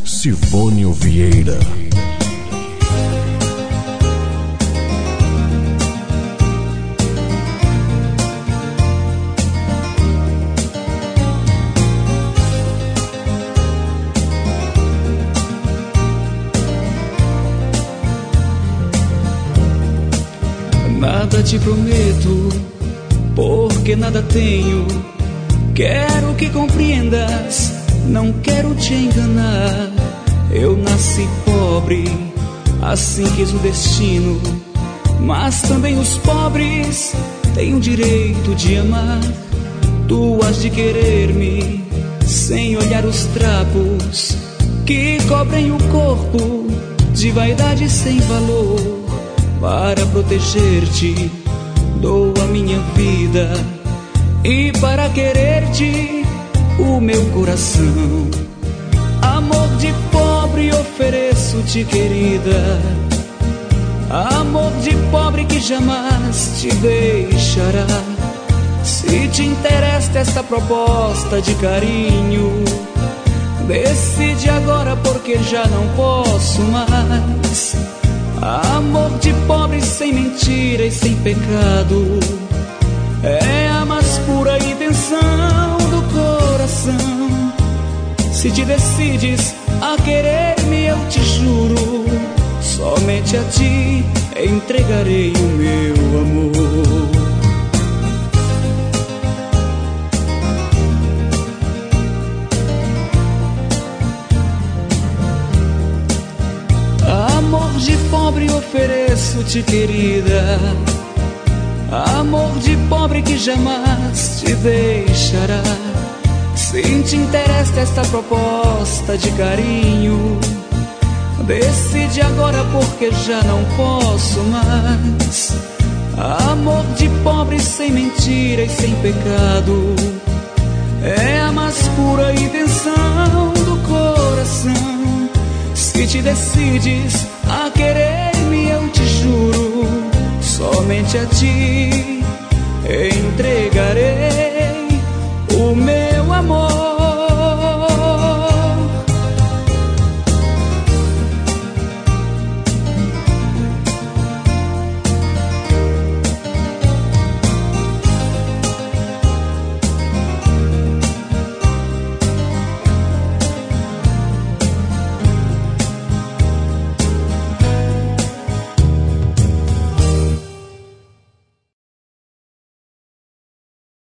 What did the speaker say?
Silvônio Vieira. Nada te prometo, porque nada tenho. Quero que compreendas, não quero te enganar. Eu nasci pobre, assim quis o destino. Mas também os pobres têm o direito de amar. Tu has de querer-me, sem olhar os trapos que cobrem o corpo de vaidade sem valor. Para proteger-te, dou a minha vida, e para querer-te, o meu coração. Amor de pobre ofereço-te, querida. Amor de pobre que jamais te deixará. Se te interessa esta proposta de carinho, decide agora, porque já não posso mais. Amor de pobre sem mentira e sem pecado, é a mais pura intenção do coração. Se te decides a querer-me, eu te juro, somente a ti entregarei o meu amor. Amor de pobre ofereço-te, querida. Amor de pobre que jamais te deixará. Se te interessa esta proposta de carinho, decide agora, porque já não posso mais. Amor de pobre sem mentira e sem pecado, é a mais pura intenção do coração. Se te decides a querer-me, eu te juro, somente a ti entregarei o meu amor.